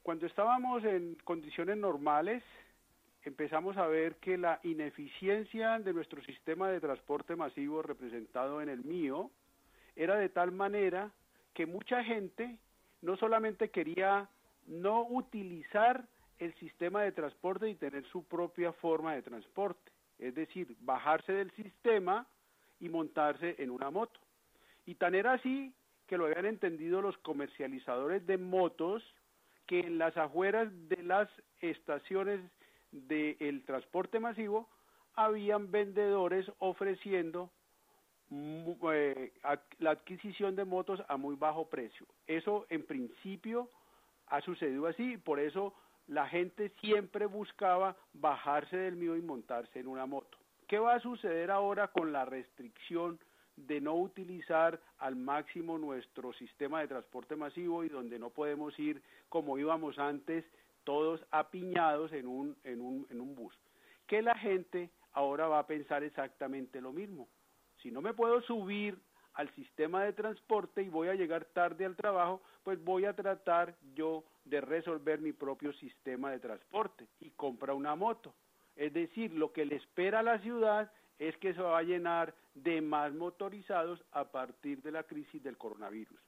Cuando estábamos en condiciones normales, empezamos a ver que la ineficiencia de nuestro sistema de transporte masivo representado en el mío era de tal manera que mucha gente no solamente quería no utilizar el sistema de transporte y tener su propia forma de transporte, es decir, bajarse del sistema y montarse en una moto. Y tan era así que lo habían entendido los comercializadores de motos, que en las afueras de las estaciones del transporte masivo habían vendedores ofreciendo la adquisición de motos a muy bajo precio. Eso en principio ha sucedido así, por eso la gente siempre buscaba bajarse del mío y montarse en una moto. ¿Qué va a suceder ahora con la restricción de no utilizar al máximo nuestro sistema de transporte masivo y donde no podemos ir como íbamos antes, todos apiñados en un bus? Que la gente ahora va a pensar exactamente lo mismo. Si no me puedo subir al sistema de transporte y voy a llegar tarde al trabajo, pues voy a tratar yo de resolver mi propio sistema de transporte y compra una moto. Es decir, lo que le espera a la ciudad es que se va a llenar de más motorizados a partir de la crisis del coronavirus.